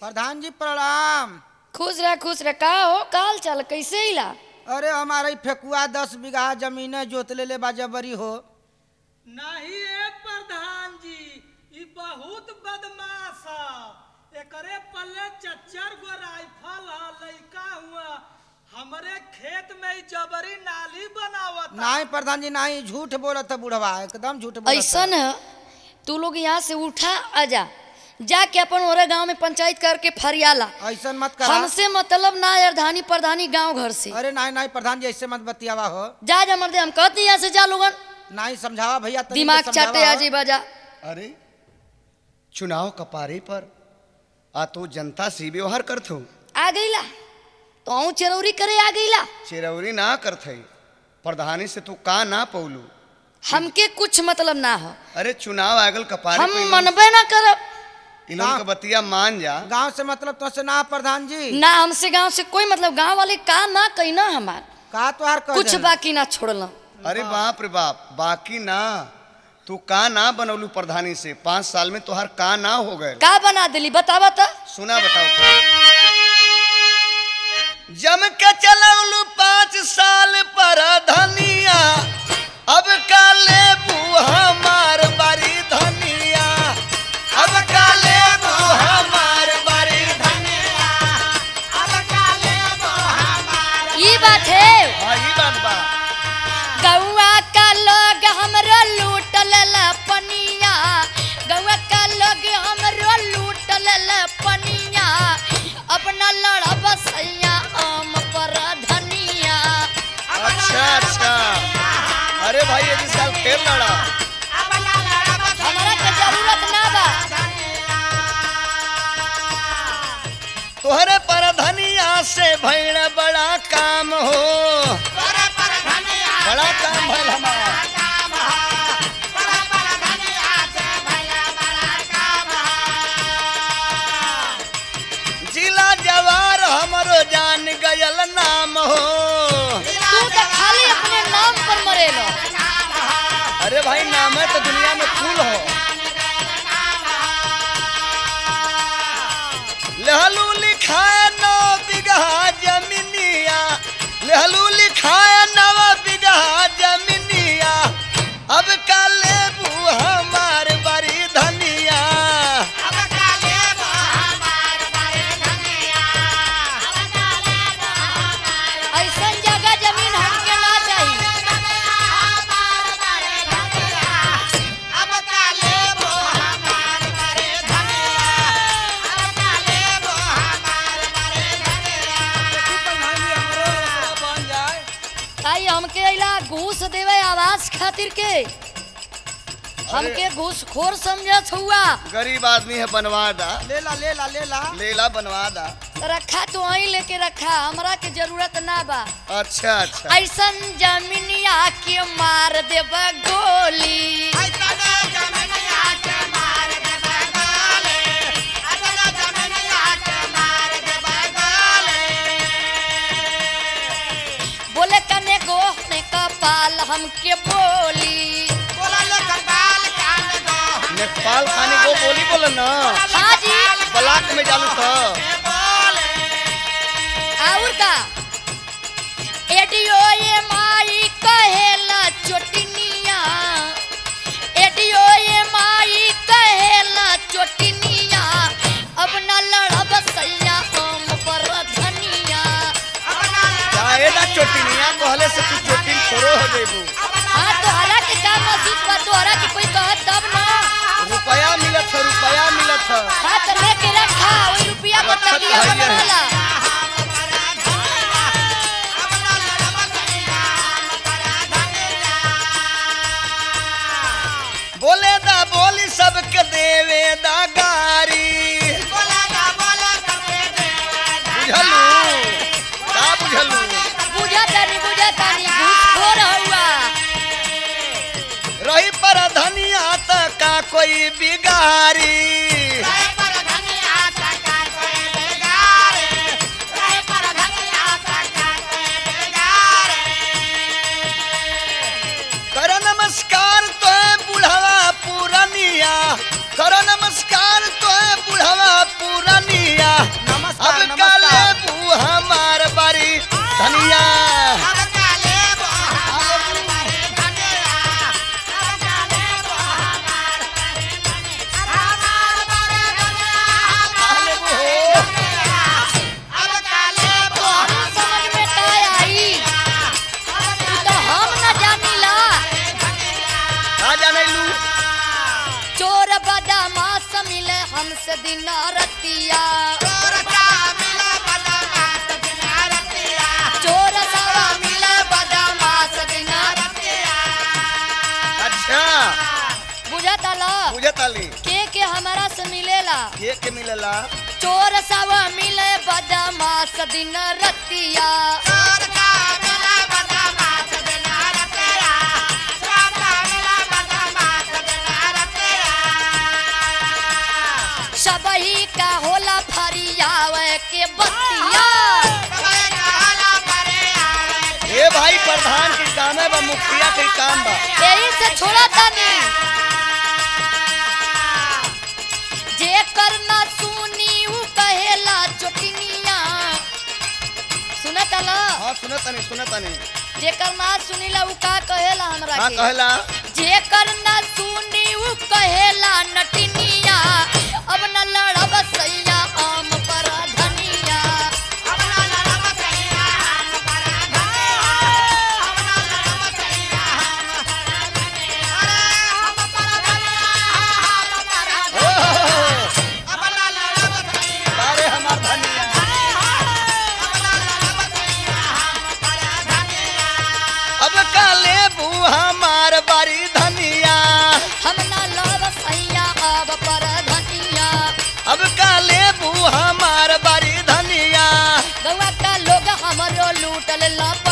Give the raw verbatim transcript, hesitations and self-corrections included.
प्रधान जी प्रणाम। खुश रह खुश रह। का हो काल चल कैसे हिला? अरे हमारे फेकुआ दस बीघा जमीन जोत ले ले बाजबरी हो। नहीं ए प्रधान जी ई बहुत बदमाश है। एकरे पल्ले चच्चर गो राइफल है लइका हुआ हमरे खेत में ई जबरी नाली बनावत। नहीं प्रधान जी नहीं, झूठ बोलत है बुढ़वा, एकदम झूठ बोलत है। ऐसन है तू लोग यहाँ से उठा आजा, जाके अपन ओरे गांव में पंचायत करके फरियाला। ऐसा मत करा। हमसे मतलब ना अर्धानी प्रधानी गांव घर से। अरे नहीं नहीं प्रधान जी ऐसे मत बतियावा हो। जा जा मर्दे, हम कहते यहाँ से जा लोगन। नहीं समझावा भैया, तरीके दिमाग समझावा चाटे हो। आ जी बाजा। अरे चुनाव कपारे पर आ तो जनता से व्यवहार करत हो। आ गईला तो चरौरी करे आ गईला। चिरौरी ना करत है, प्रधानी से तू का ना पौलू। हमके कुछ मतलब ना हो। अरे चुनाव आगल कपारे हम पे इलोन- मनबे ना करब। इलोन के बतिया मान जा। गांव से मतलब तो से ना प्रधान जी। ना हमसे गांव से कोई मतलब, गांव वाले का ना कही ना हमार का तोहार कह कुछ देना। बाकी ना छोड़ला। अरे बाप रे बाप, बाकी ना तू का ना बनौलू प्रधानी से। पाँच साल में तुहार का ना हो गए। का बना दिली बतावा तो। सुना बताओ तो। जम के चलौलू पाँच साल पर धनिया, अब का लेबू हमार बारी धनिया, अब का लेबू हमार बारी धनिया, अब का लेबू हमार। ये बात है हाँ ये बात बा। गौआ का लोग हमरो लूट लेला पनिया, गौआ का लोग हमरो लूट लेला पनिया, अपना लड़ा बसैया आम पर धनिया। अच्छा अच्छा, अरे भाई ये साल खेल लड़ा। हमारा के जरूरत ना बा। तोहरे पर धनिया से भैल बड़ा काम हो, बड़ा काम भैल हमारा। जिला जवार हमरो जान गयल नाम हो। तू तो खाली अपने नाम पर मरेलो। अरे भाई नाम है तो दुनिया में फूल हो। लहलू लिखाए नौ बिगहा जमीनिया, लहलू लिखाए नौ बिगहा जमीनिया, अब का लेबू हमार बारी धनिया, अब का लेबू हमार बारी धनिया, अब का लेबू हमार। ऐसन जगह जमीन हमके ना चाहिए। अब का लेबू हमार बारी धनिया, अब का लेबू हमार बारी धनिया। ताई हमके अइला घूस देवे आवाज खातिर के, हमके घूस खोर समझत हुआ। गरीब आदमी है, बनवा दा। लेला लेला लेला। लेला बनवा दा। रखा तो वहीं लेके रखा, हमरा के जरूरत ना बा। अच्छा अच्छा। ऐसन जमीनिया के मार देब गोली। बोले कने गो ने कपाल हमके बोली। नेपाल खाने को बोली बोले ना। हाँ जी। ब्लॉक में जालू था। और का एडियो ये माई कहेला चोटिनिया, एडियो ये माई कहेला चोटिनिया, अब न लड़ब सैया हम पर धनिया। चाहे ना चोटिनिया कहले से तू चोटिन छोरो हो जेबू। हाँ तोहरा के का महसूस बा? तोहरा के कोई कहत तब ना। रुपया मिलत है, रुपया मिलत है। हाँ तो लेके रखा, वही रुपया को रखत तकिया है ये। बनवाला। बोले दा बोली सबके देवे दा गारी। बुझलू का बुझलू। बुझा तानी बुझा तानी घूसखोर हुआ। रही पर धनिया तक का कोई बिगारी। कर नमस्कार तो बुढ़वा पुरनिया, कर नमस्कार तो बदमाश दिन रतिया चोर सवा मिले बदमाश दिन अच्छा बुझाताला बुझे ताली के के हमारा से मिलेला के के मिलेला चोर सवा मिले बदमाश दिन रतिया सबही का होला फरियावे के बतिया ए भाई प्रधान के काम है बा मुखिया के काम बा यही से छोड़ा तानी जे करना सुनी उ कहेला चोटिनिया सुनतला हां सुनत तनी सुनत तनी जे करना सुनीला उ का कहेला हमरा हां के कहला जे करना सुनी उ कहेला नटिनिया अब न लड़ब सैया आम पर धनिया बारे हमार धनिया अब का लेबू हमार बारी धनिया हम न लड़ब सैया अब पर धनिया अब का लेबू हमार बारी धनिया गवा का लोग हमरो लूटल ला